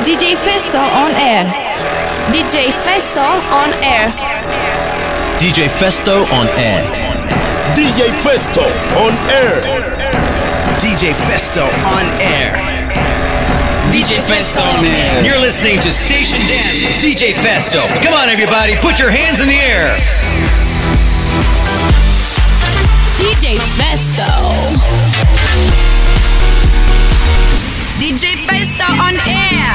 DJ Festo on air. DJ Festo on air. DJ Festo on air. DJ Festo on air. DJ Festo on air. DJ Festo on air. You're listening to Station Dance with DJ Festo. Come on, everybody, put your hands in the air. DJ Festo. DJ Festo on air.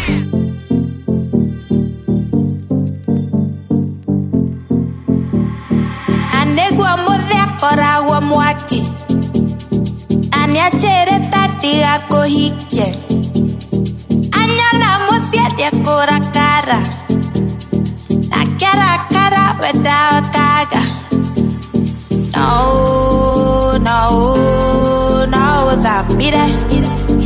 Anegwa modhe koragwa mwaki. Aniachere tati ako hike. Anyala musiete kora kara. Na kara kara without kaga. No, no, no, that beat it.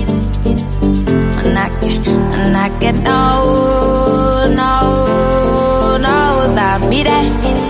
Manake, no, no, no, that beat it.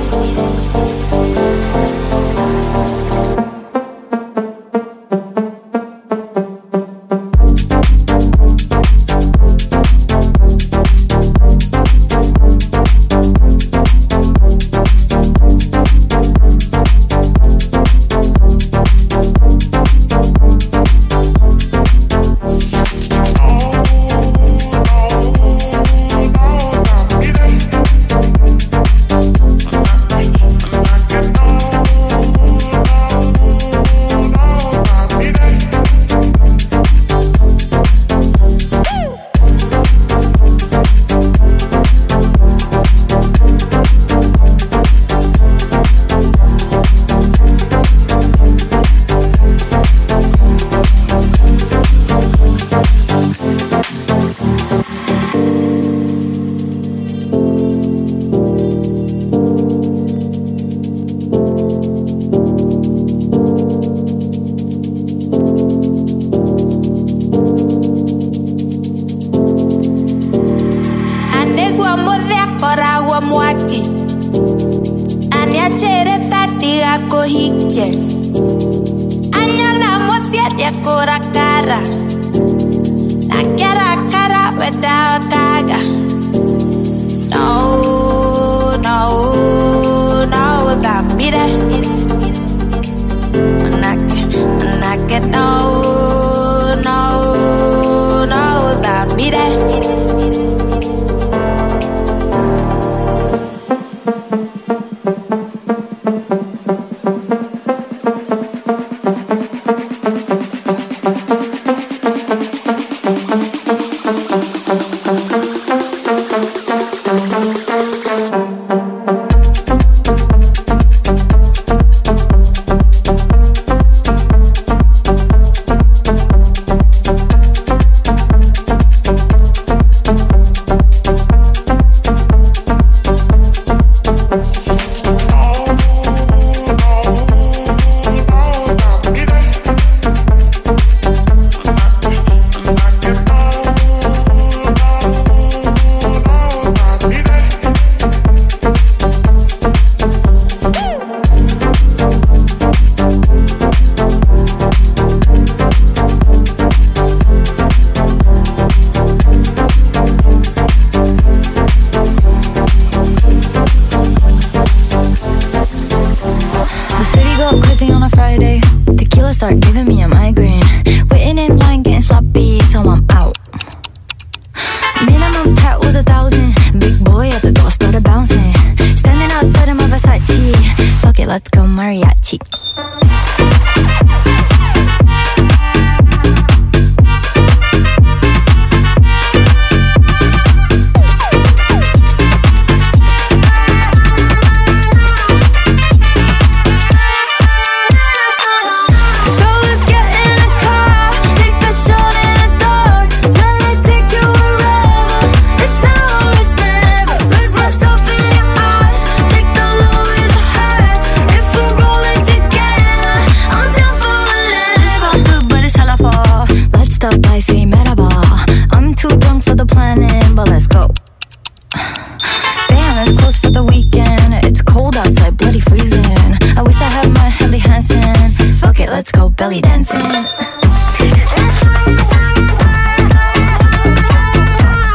belly dancing.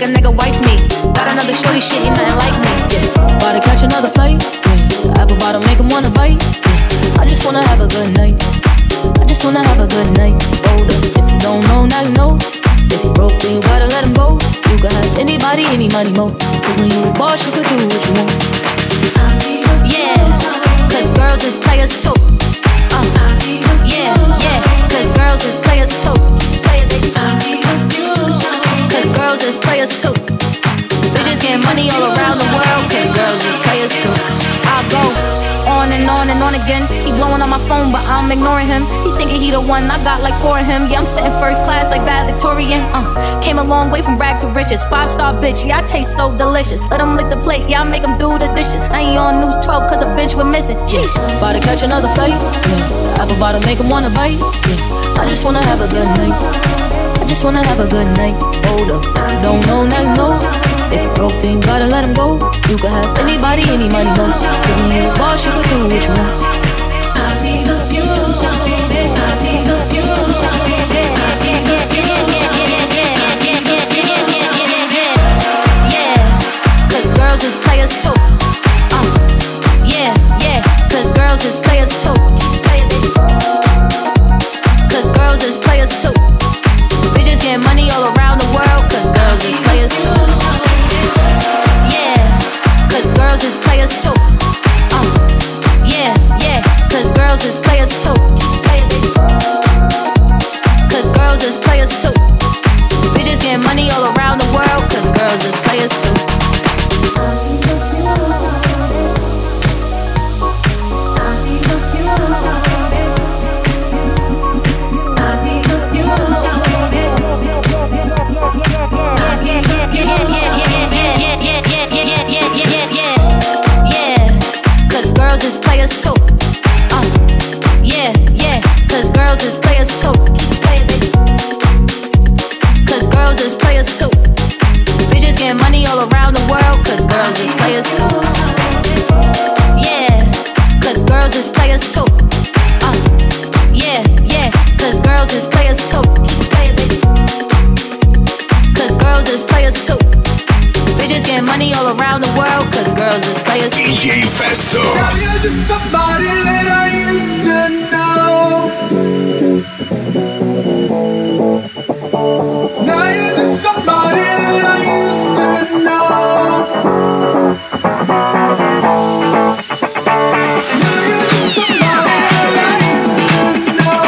a nigga wife me. Got another shorty, shit, ain't nothing like me. Yeah. About to catch another fight. Yeah. The apple bottom make him wanna bite. Yeah. I just wanna have a good night. I just wanna have a good night. Hold up, if you don't know, now you know. If you broke, then you gotta let him go. You can have anybody, any money, mo. Cause when you a boss, you can do what you want. Yeah, cause girls is players too. Yeah, yeah, cause girls is players too. Cause girls is players too. Bitches getting money all around the world. Cause girls is players too. I'll go on and on and on again. He blowing on my phone, but I'm ignoring him. He thinking he the one, I got like 4 of him. Yeah, I'm sitting first class like bad Victorian. Came a long way from rag to riches. 5-star bitch, yeah, I taste so delicious. Let him lick the plate, yeah, I make him do the dishes. I ain't on News 12 cause a bitch we're missing. Sheesh, about to catch another fight. Yeah, apple bottom make him wanna bite. Yeah, I just wanna have a good night. I just wanna have a good night. Hold up, if you don't know, now you know. If you broke, then you gotta let him go. You can have anybody, any money, no. Cause when you a boss, you can do what you want. I see the future, baby. I see the future, baby. I see the future, yeah. Cause girls is players too. Yeah, yeah. Cause girls is players too. Cause girls is players too. Bitches getting money all around the world. Cause girls is players too. Girls is players too. Yeah, yeah, cause girls is players too. Cause girls is players too. Bitches getting money all around the world. Cause girls is players too. Girls is players too. Yeah, yeah, cause girls is players too. Cause girls is players too. Bitches getting money all around the world. Cause girls is players too. Yeah, cause girls is players too. Yeah, yeah, cause girls is players too. Cause girls is players too. Bitches getting money all around the world. Cause girls is players too. DJ Festo. Now you're just somebody that I used to know. Now you're just somebody that I used to know. Now you're just somebody that I used to know.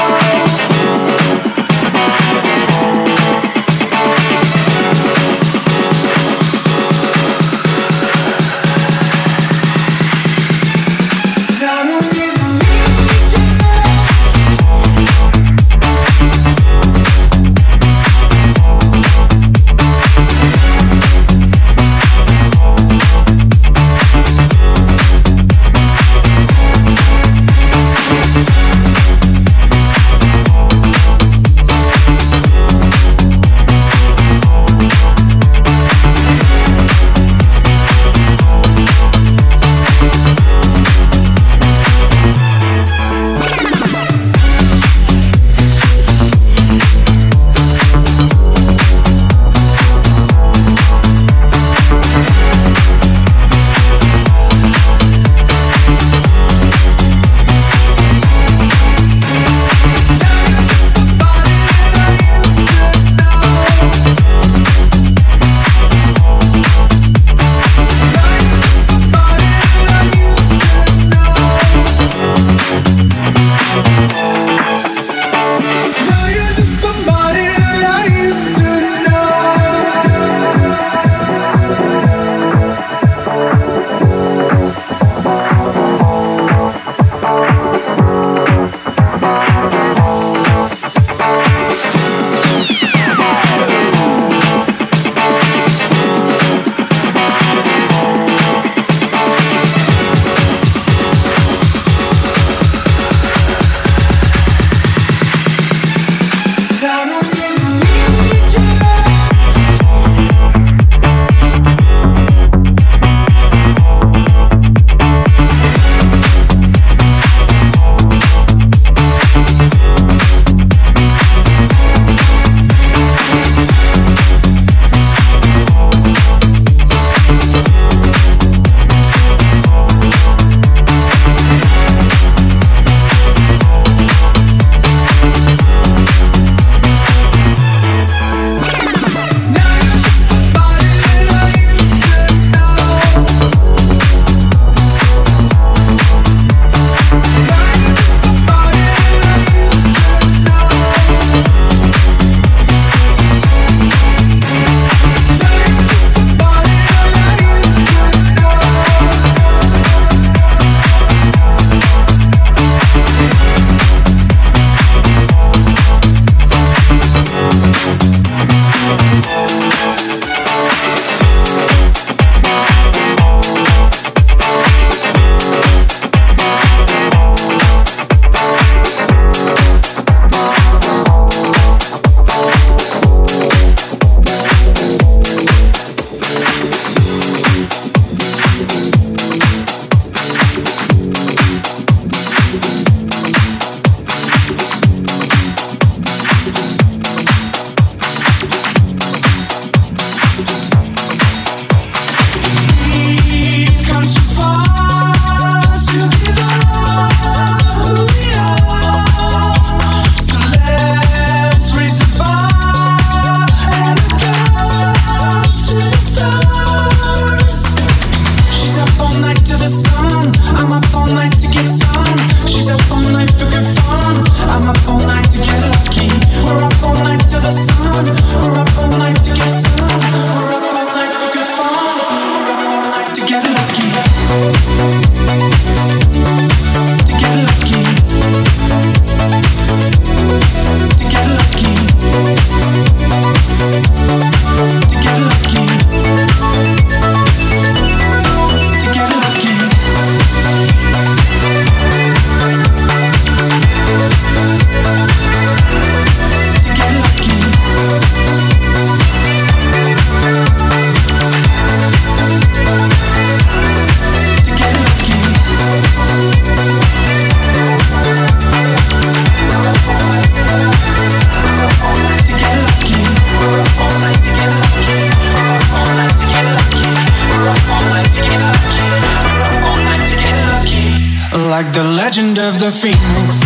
like the legend of the phoenix.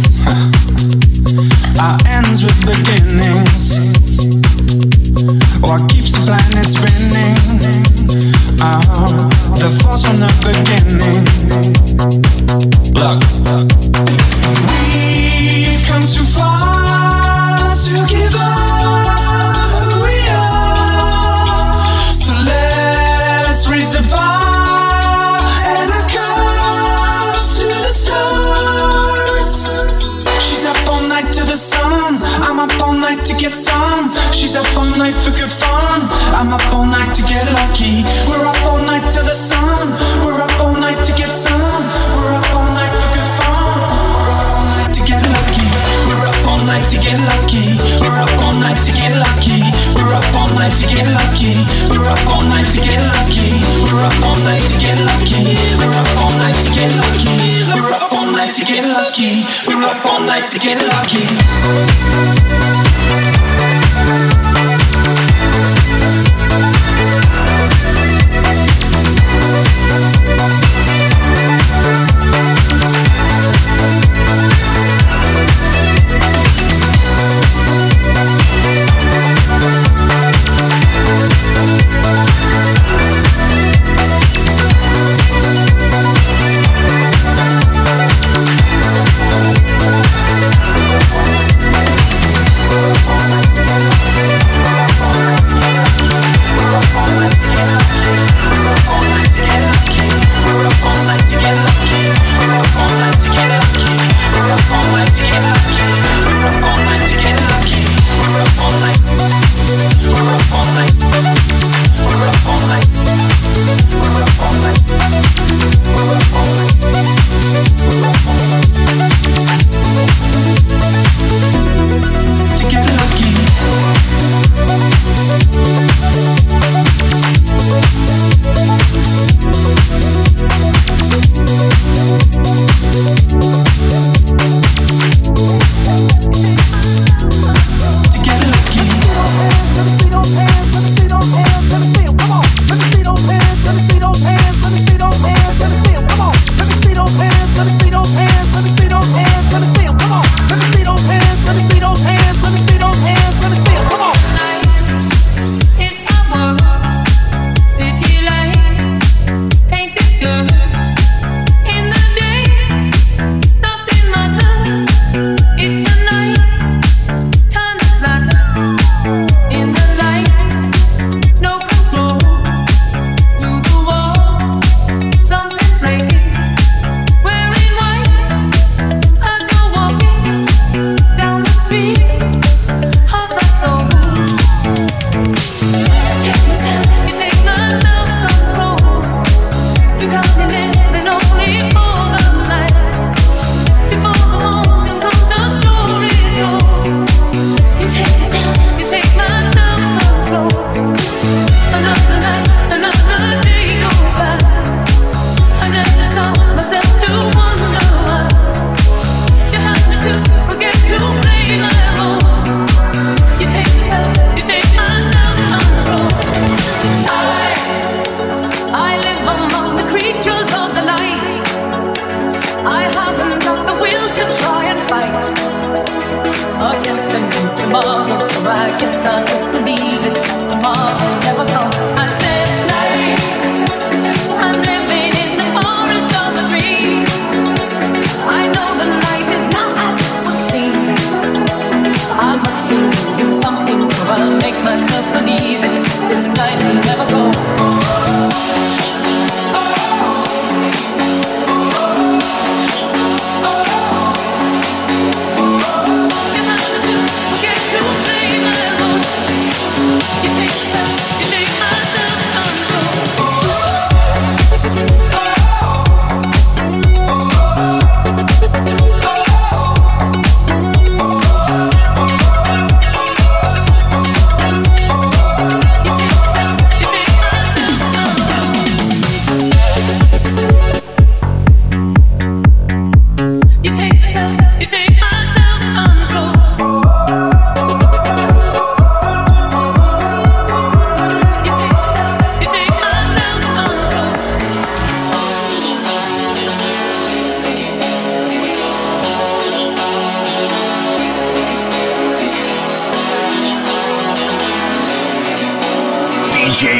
Our ends with beginnings. What keeps the planet spinning? The force from the beginning. Look, we've come too far to give up who we are. So let's raise the bar and our cups to the stars. She's up all night to the sun. I'm up all night to get some. She's up all night for good fun. I'm up all night to get lucky. We're up all night to the sun. We're up all night to get some. We're up all night for good fun. We're up all night to get lucky. We're up all night to get lucky. We're up all night to get lucky. We're up all night to get lucky. We're up all night to get lucky. We're up all night to get lucky. We're up all night to get lucky. We're up all night to get lucky. We're up all night to get lucky. Tomorrow, so I guess I'll just believe it. Tomorrow never comes. I said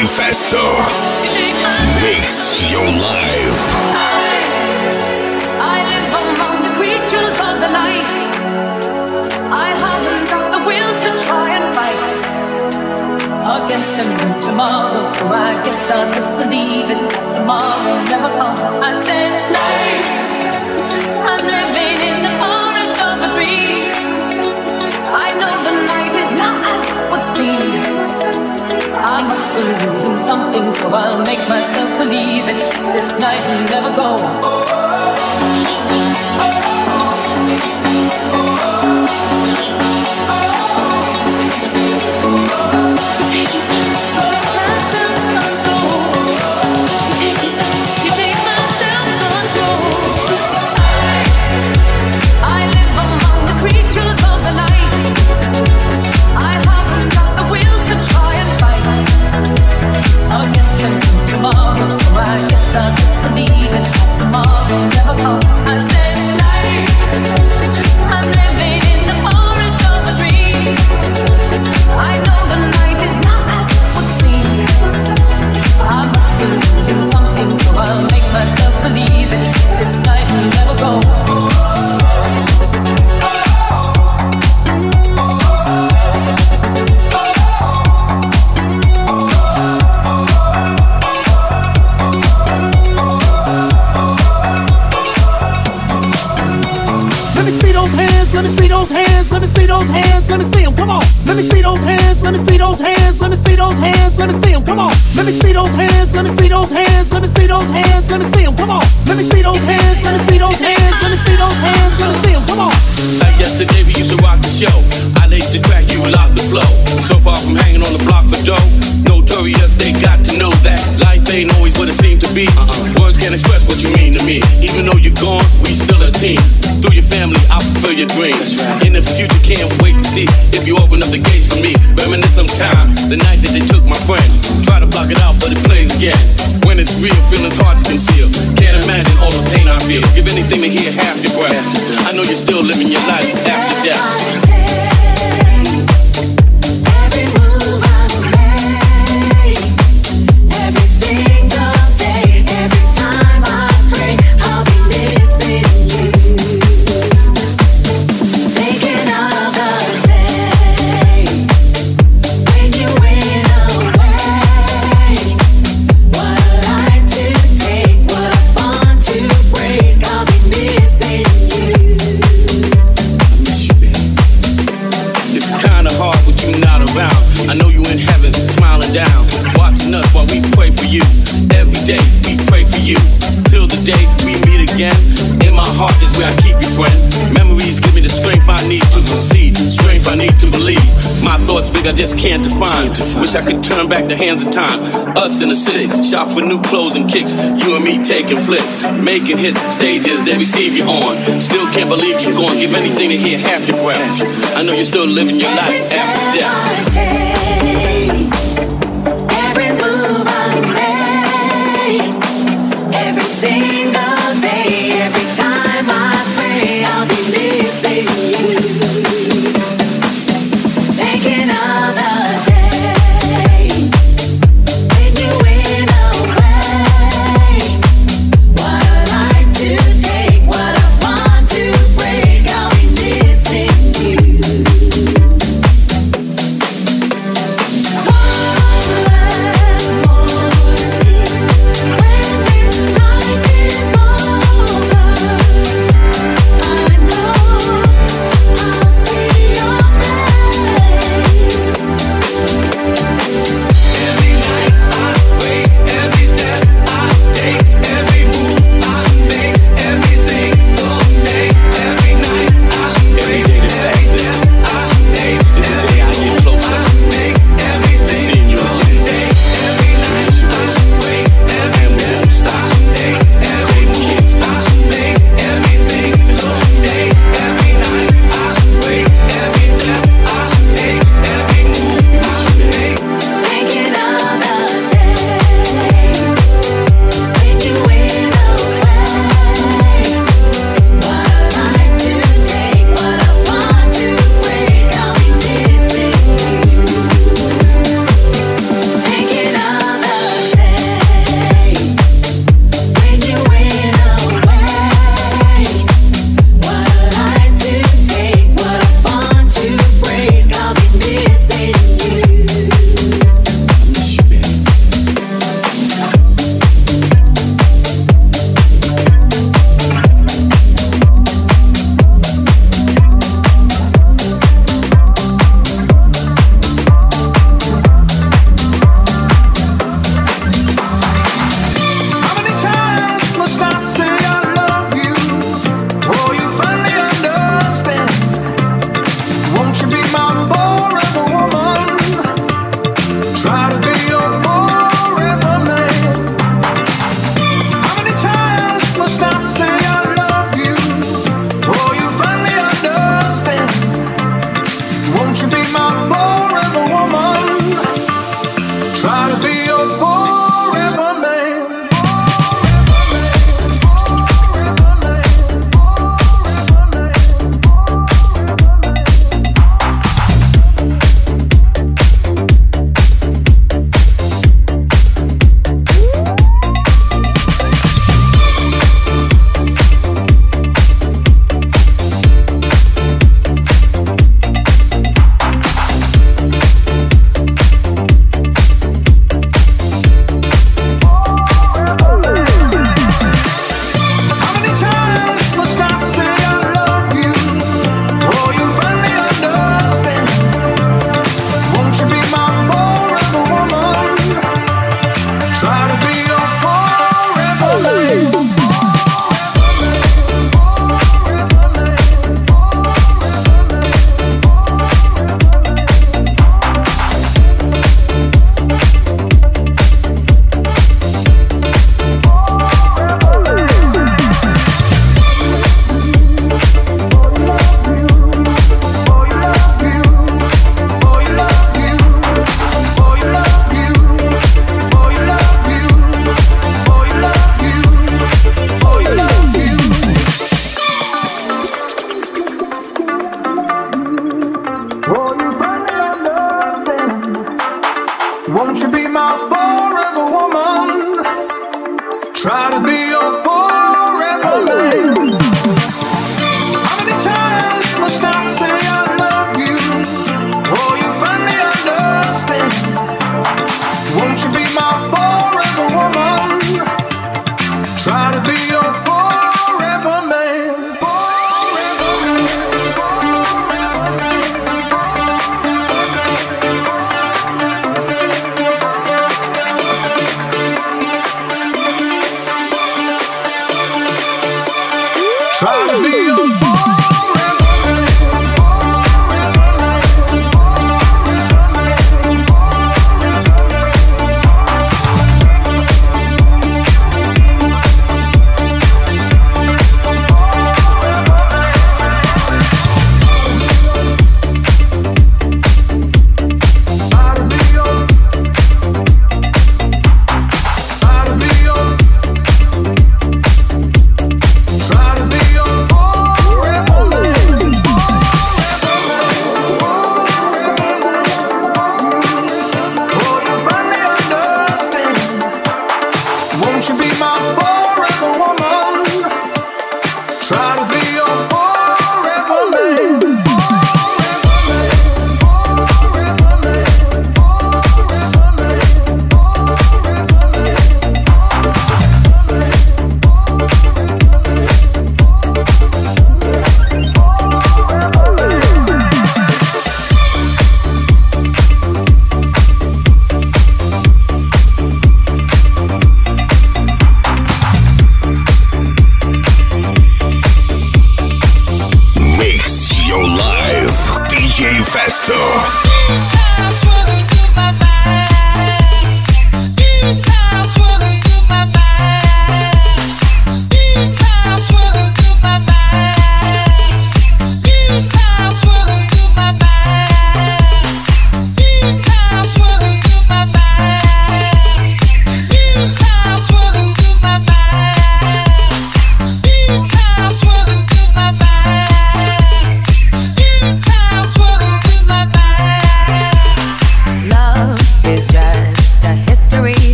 DJ Festo makes your life. I live among the creatures of the night. I haven't got the will to try and fight against a new tomorrow, so I guess I'll just believe it. Tomorrow never comes. I said night. I'm living in the forest of the breeze. I know the night is not as it would seem. I must be losing something, so I'll make myself believe it. This night will never go. I'll just believe it. Tomorrow never comes. I said night. I'm living in the forest of the dreams. I know the night is not as it would seem. I must be losing something, so I'll make myself believe it. This night will never go. Let me see those hands, let me see those hands, let me see them, come on. Let me see those hands, let me see those hands, let me see those hands, let me see them, come on. Let me see those hands, let me see those hands, let me see those hands, let me see them, come on. Let me see those hands, let me see those hands, let me see those hands, let me see them, come on. Like yesterday we used to rock the show. I laid the track, you locked the flow. So far from hanging on the block for dough. Notorious, they got to know that life ain't always what it seemed to be. Words can't express what you mean to me. Even though you're gone, we still a team. Through your family, I fulfill your dreams. In the future, can't wait to see if you open up the gates for me. Reminisce sometime, the night that they took my friend. Try to block it out, but it plays again. When it's real, feeling's hard to conceal. Can't imagine all the pain I feel. Give anything to hear half your breath. I know you're still living your life after death. Every move I make, every single day, every time I pray, I'll be missing you. Thinking of the day when you went away. What a life to take, what a bond to break. I'll be missing you. It's kinda hard with you not around. I know you in heaven, smiling down, watching us while we pray for you. Every day we pray for you, till the day we meet again. In my heart is where I keep you, friend. Memories give me the strength I need to proceed, strength I need to believe. My thoughts big, I just can't define. Wish I could turn back the hands of time. Us in the six, shop for new clothes and kicks. You and me taking flips, making hits, stages they receive you on. Still can't believe you're gone. Give anything to hear half your breath. I know you're still living your life after death. Every move I make, every single day, every time I pray, I'll be missing you. Thinking of the day when you went away. What a life to take, what a bond to break. I'll be missing you.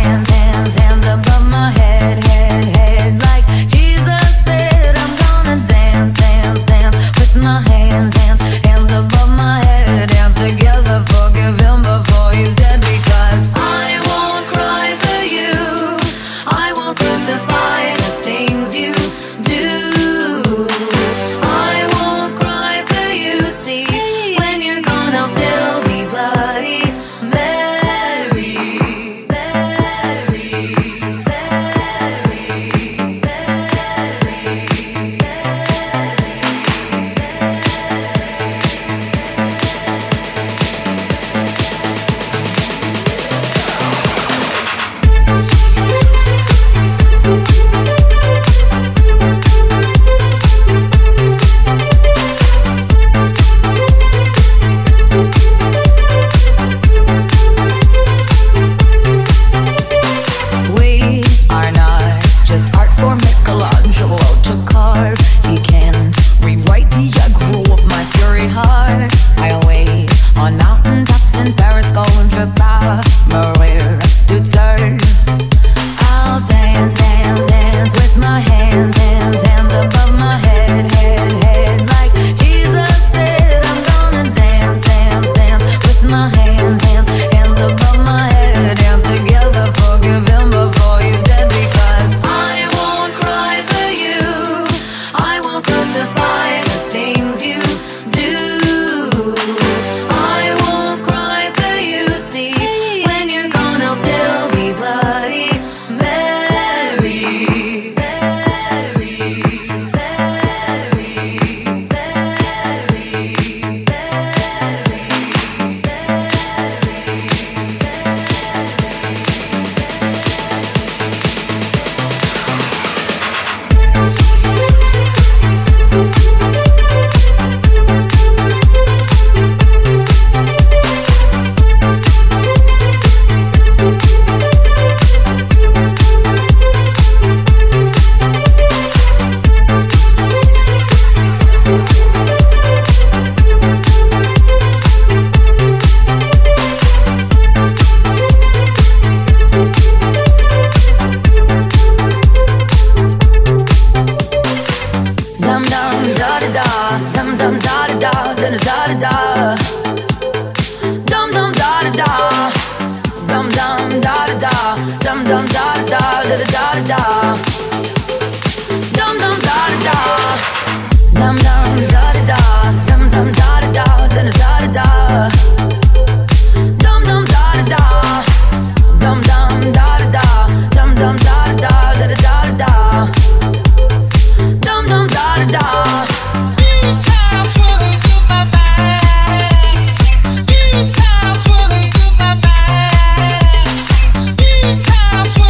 These times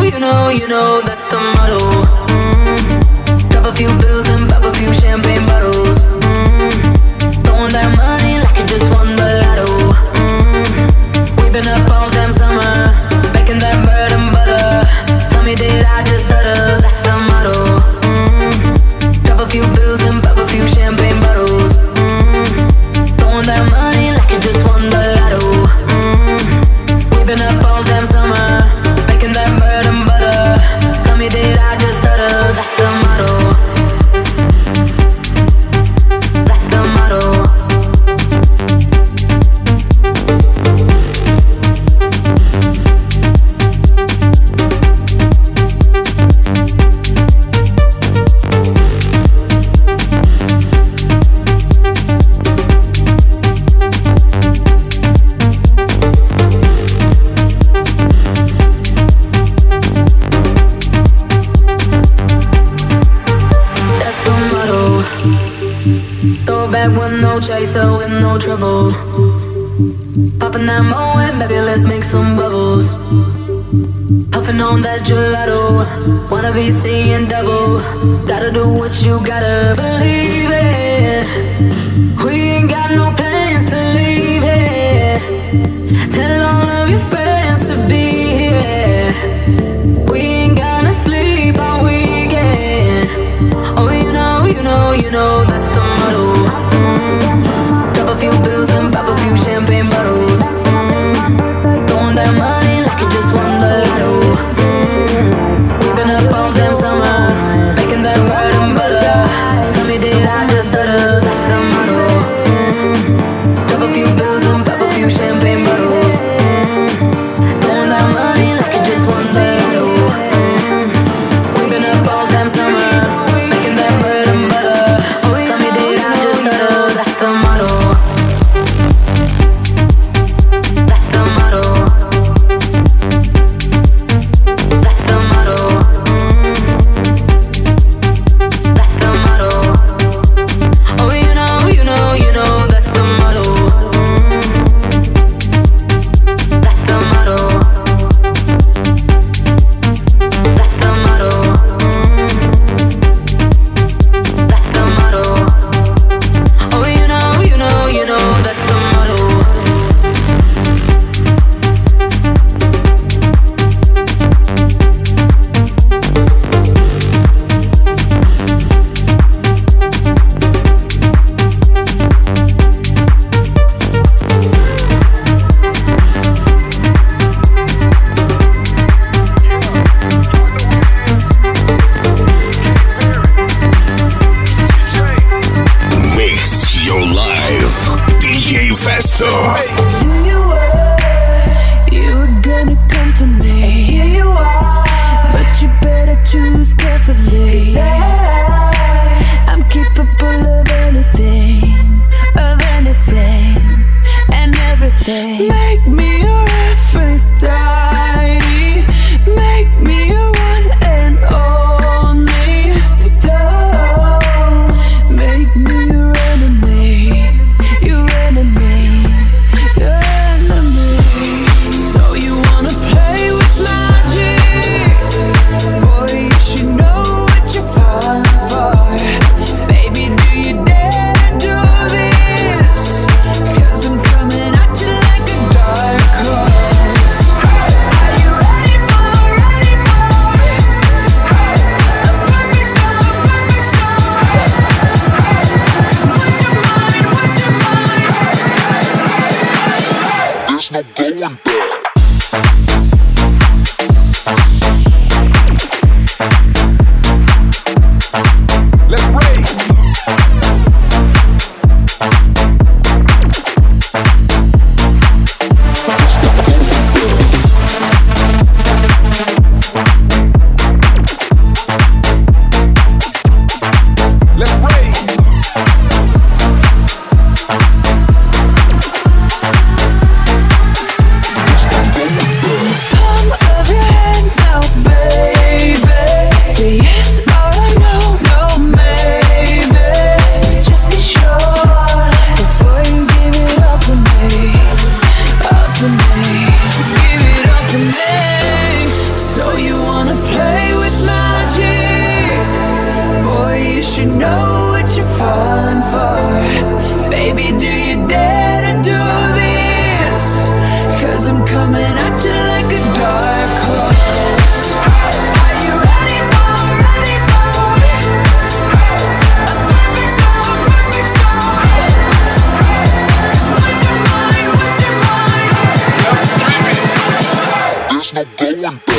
you know that's the motto. Drop a few bills and pop a few champagne bottles. Throwing that money like you just won the lotto. We've been up all damn summer, making that bread and butter. Tell me, did I just stutter? That's the motto. Drop a few bills and pop a few champagne bottles. Throwing that money like you just won the lotto. We've been up all damn summer, making that bread and butter. Tell me, did I just stutter? That's the motto. That's the motto. No chaser with no trouble. Popping that Moet, baby, let's make some bubbles. Puffing on that gelato, wanna be seeing double. Gotta do what you gotta believe it. We ain't got no plans to leave it. Tell all of your friends to be here. We ain't gonna sleep all weekend. Oh, you know that's the motto. Drop a few bills and pop a few champagne bottles. Throwing that money like you just won the lotto. We've been up all damn summer, making that bread and butter. Tell me, did I just stutter? That's the motto. Drop a few bills and pop a few champagne bottles. Throwing that money like you just won the lotto. We've been up all damn summer, making that bread and butter. Tell me, did I just stutter? That's the motto. That's the motto. That's the motto. That's the motto. Oh, you know that's the motto. That's the motto. That's the motto. That's the motto. Oh, you know that's the motto. Mix your life. DJ Festo. You were gonna come to me, and here you are. But you better choose carefully. 'Cause I'm capable of anything, and everything. Make me your Aphrodite. Make me your one and only. Don't make me your enemy, your enemy, your enemy. So you wanna play with magic? Boy, you should know what you're for. you know what you're falling for? Baby, do you dare to do this? 'Cause I'm coming at you like a dark horse. Are you ready for a perfect storm, perfect storm? 'Cause what's your mind, what's your mind? There's no going back.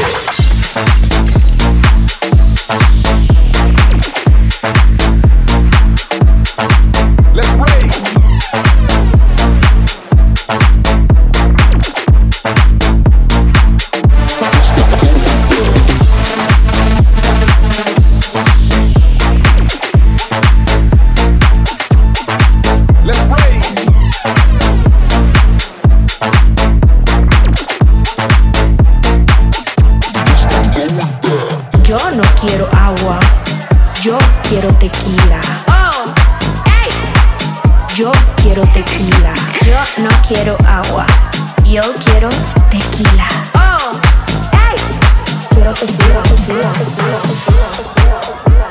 Tequila. Oh, hey. Yo quiero tequila. Yo no quiero agua. Yo quiero tequila. Oh, hey. Quiero tequila, tequila, tequila, tequila, tequila.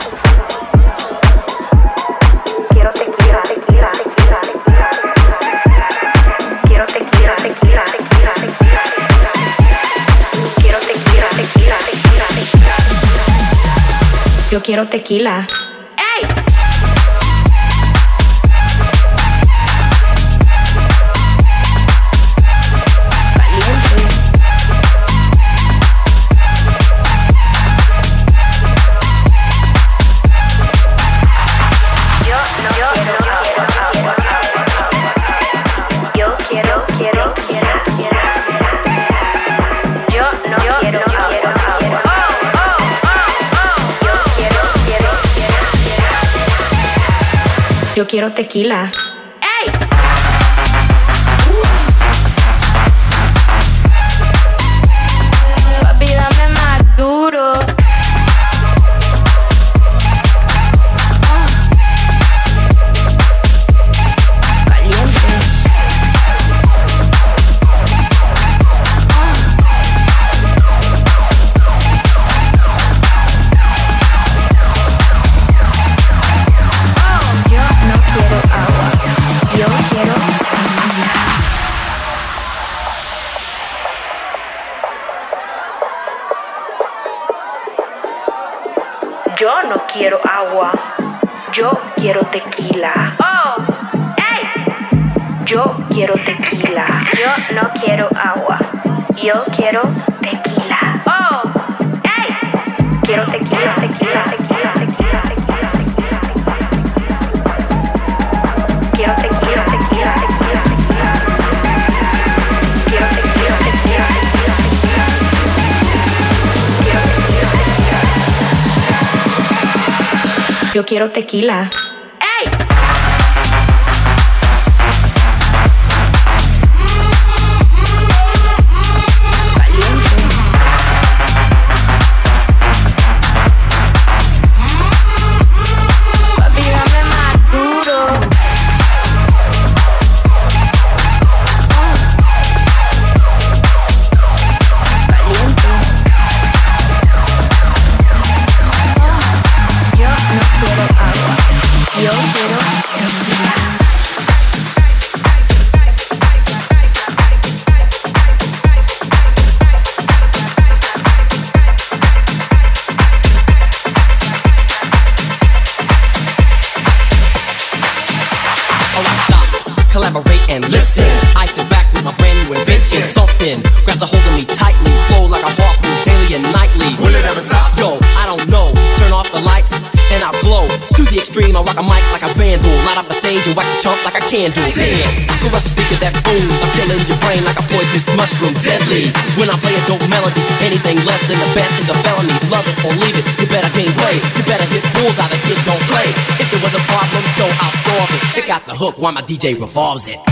Quiero tequila, tequila, tequila, tequila. Quiero tequila, tequila, tequila, tequila. Quiero tequila, tequila, tequila, tequila. Yo quiero tequila. Yo quiero tequila. ¡Ey! Papi, dame más duro. Caliente. Yo no quiero agua, yo quiero tequila. Oh, hey. Yo quiero tequila. Yo no quiero agua, yo quiero tequila. Oh, hey. Quiero tequila, tequila, tequila, tequila, tequila, tequila. Quiero tequila, tequila, tequila, tequila. Quiero tequila, tequila, tequila, tequila. Quiero tequila, tequila. Yo quiero tequila. ¡Ey! Caliente. Papi, dame más duro. Caliente. Yo no quiero agua, yo quiero tequila. Collaborate and listen. I sit back with my brand new invention. Something grabs a hold of me tightly, flow like a harpoon daily and nightly. Will it ever stop? Yo, I don't know. Turn off the lights and I'll glow. To the extreme, I rock a mic like a vandal. Light up the stage and wax a chump like a candle. Dance. So rush a speaker that booms. I'm killing your brain like a poisonous mushroom. Deadly. When I play a dope melody, anything less than the best is a felony. Love it or leave it. You better gain weight. You better hit bullseye. The kid don't play. If it was a problem, so I'll solve it. Check out the hook while my DJ revolves it.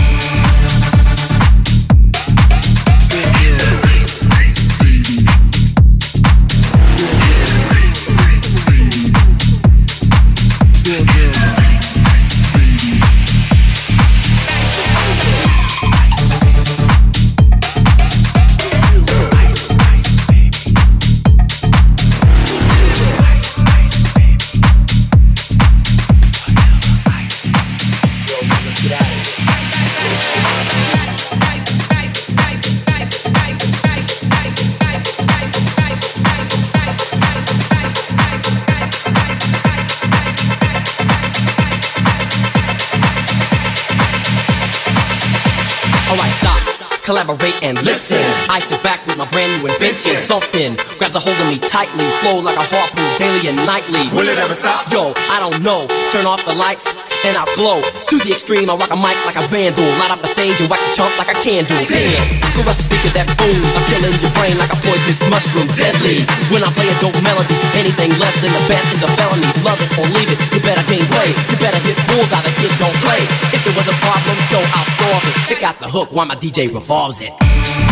collaborate and listen. I sit back with my brand new invention. Something grabs a hold of me tightly, flow like a harpoon daily and nightly. Will it ever stop? Yo, I don't know. Turn off the lights and I'll glow. To the extreme, I rock a mic like a vandal. Light up the stage and wax a chump like a candle. Dance, crush a speaker that booms. I'm killing your brain like a poisonous mushroom. Deadly, when I play a dope melody, anything less than the best is a felony. Love it or leave it, you better gain weight. You better hit bullseye, the kid don't play. If there was a problem, yo, I'll solve it. Check out the hook while my DJ revolves it.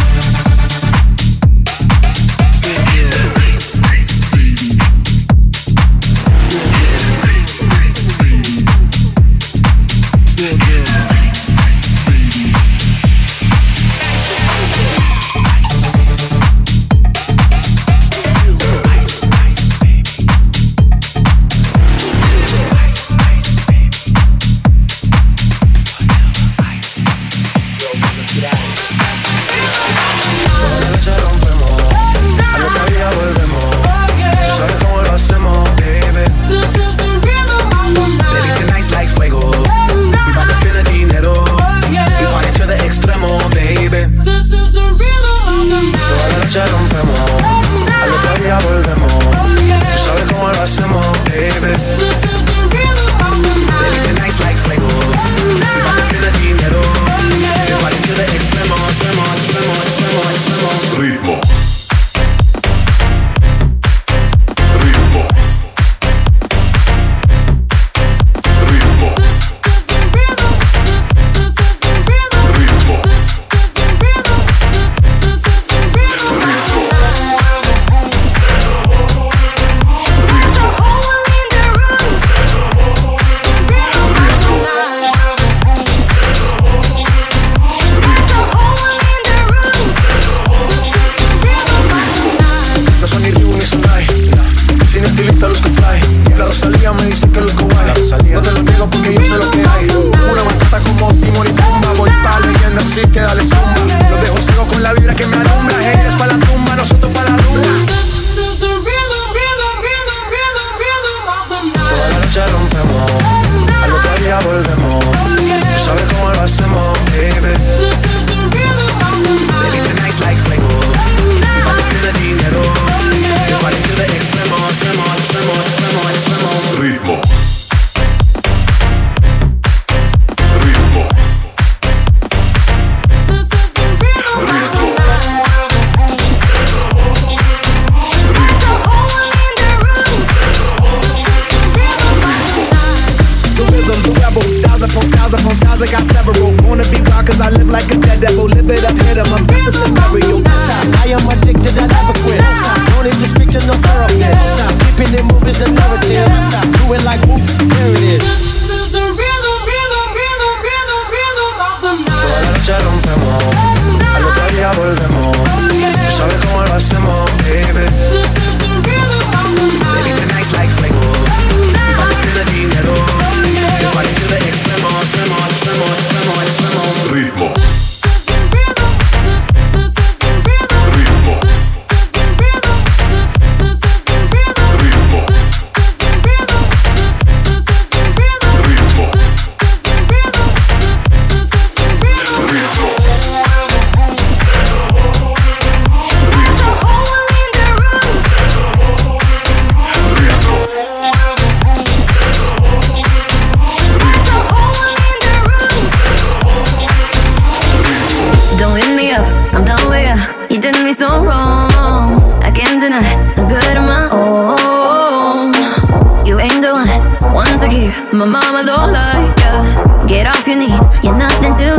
My mama don't like ya. Get off your knees, you're nothing to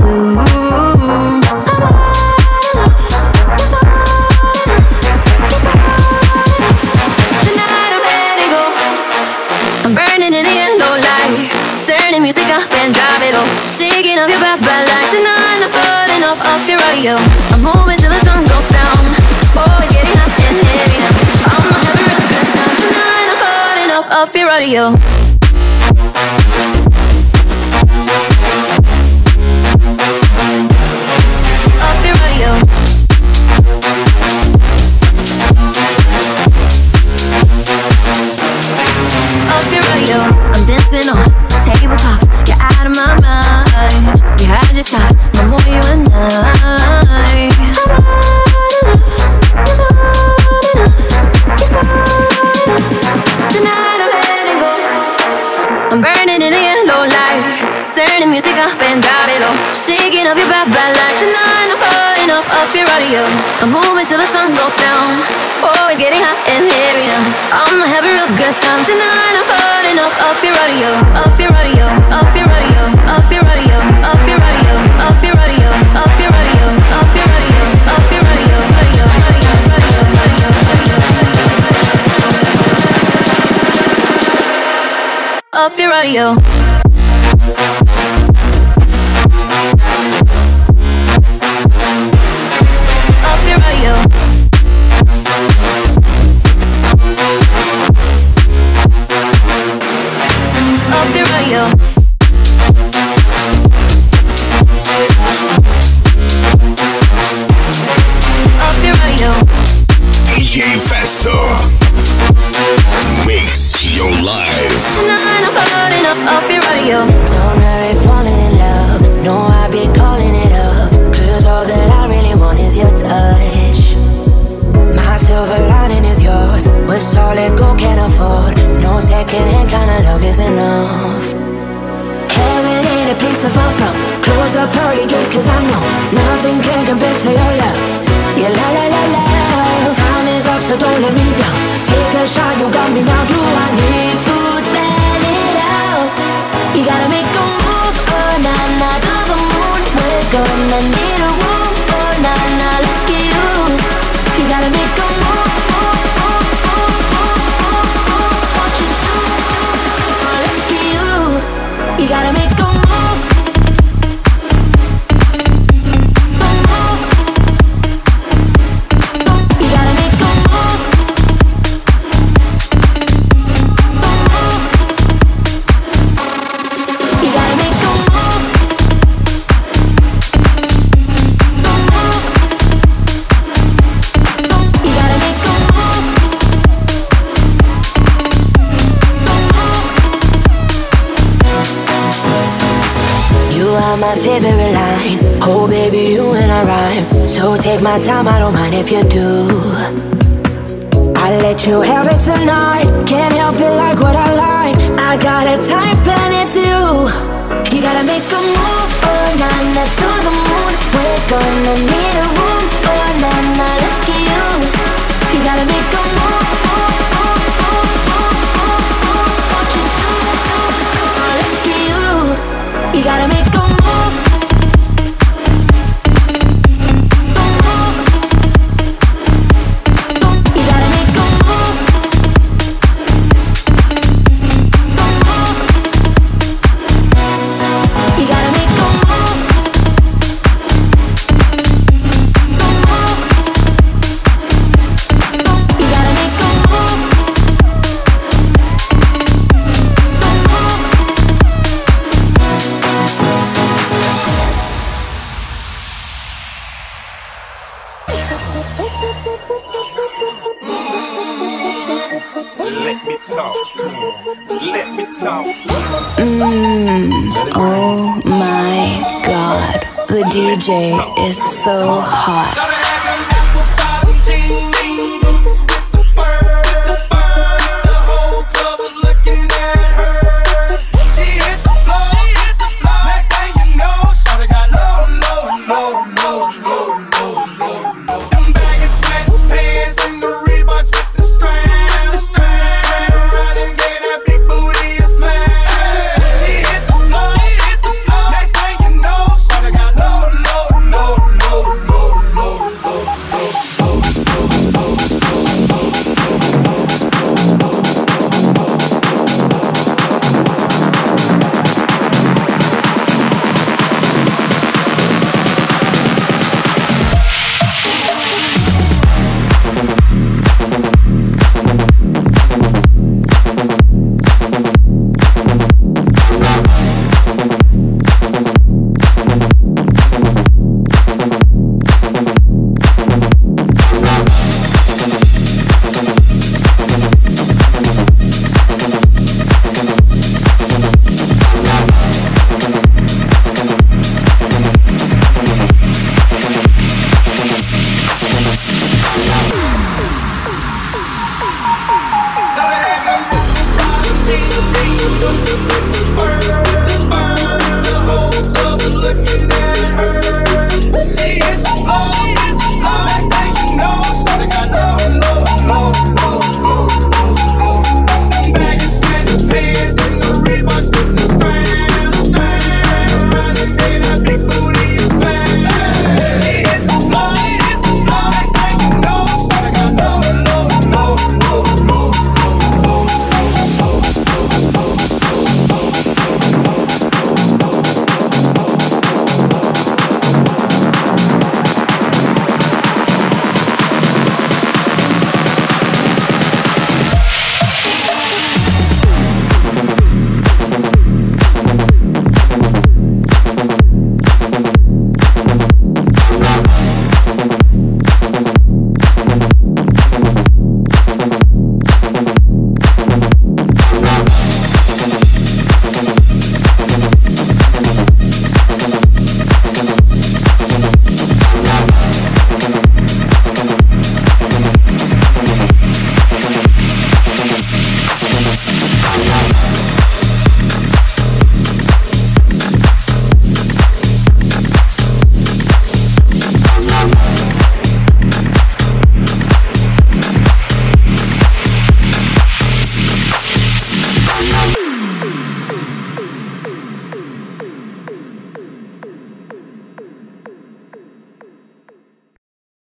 lose. Tonight I'm letting go. I'm burning in the yellow light. Turning music up and drive it low. Shaking off your bad light. Tonight I'm putting off your radio. I'm moving till the sun goes down. Oh, it's getting hot and heavy now. I'm having a good time. Tonight I'm putting off your radio. I'm dancing on tablecloths. You're out of my mind. You had your shot, no more you and I. up and drop it low. Shaking off your bad life tonight. I'm falling off your radio. I'm moving till the sun goes down. Oh, it's getting hot and heavy now. I'm having a real good time tonight. I'm falling off your radio. Off your radio. Off your radio. Off your radio. Off your radio. Off your radio. Off your radio. Off your radio. Off your radio. Radio. Radio. Radio. Radio. Off your radio. Off your radio. Off your radio. Off your radio. DJ Festo makes your life. Tonight I'm falling off your radio. Don't hurry falling in love. No, I be calling it up. Cause all that I really want is your touch. My silver lining is yours. What solid gold can't afford. No second hand kind of love is enough. Heaven ain't a place to fall from. Close the pearly gate cause I know nothing can compare to your love. Yeah, la la la la. Time is up so don't let me down. Take a shot, you got me now. Do I need to spell it out? You gotta make a move, oh na na, to the moon. We're gonna need a room, oh na na, look at you. You gotta make a move, move, move, move, move, move, move. What you do, oh, look at you. You gotta make a move. My favorite line. Oh baby, you and I rhyme. So take my time, I don't mind if you do. I let you have it tonight. Can't help it, like what I like. I got a type and it's you. You gotta make a move, oh na na, to the moon. We're gonna need a room, oh na na, look at you. You gotta make a move, move, move, move, move, move, move. What you do, oh, look at you. You gotta make a move. Let me talk to him. Let me talk to him. Oh my God, the DJ is so hot.